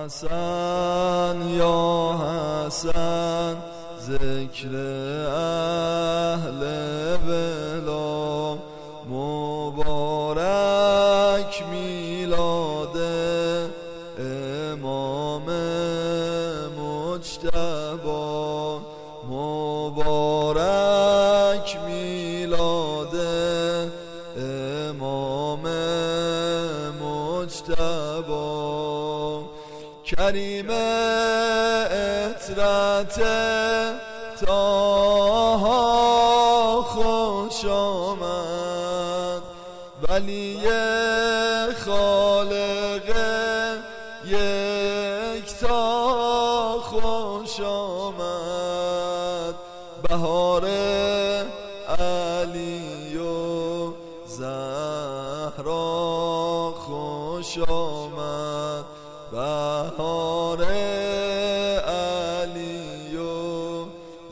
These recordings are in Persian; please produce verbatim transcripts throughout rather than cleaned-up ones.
حسن یا حسن ذکر اهل ولا، مبارک میلاد امام مجتبی، مبارک میلاد امام مجتبی. کریم اطرت طه خوش آمد، ولی خالق یکتا خوش آمد. بهار علی و زهرا خوش آمد، بهار علی و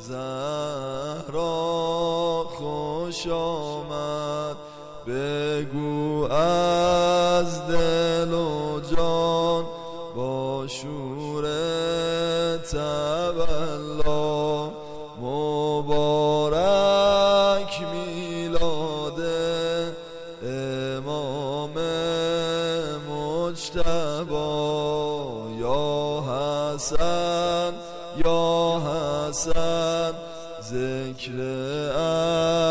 زهرا خوش آمد. بگو از دل و جان با شور تولا، مبارک میلاد امام مجتبی. یا حسن یا حسن ذکر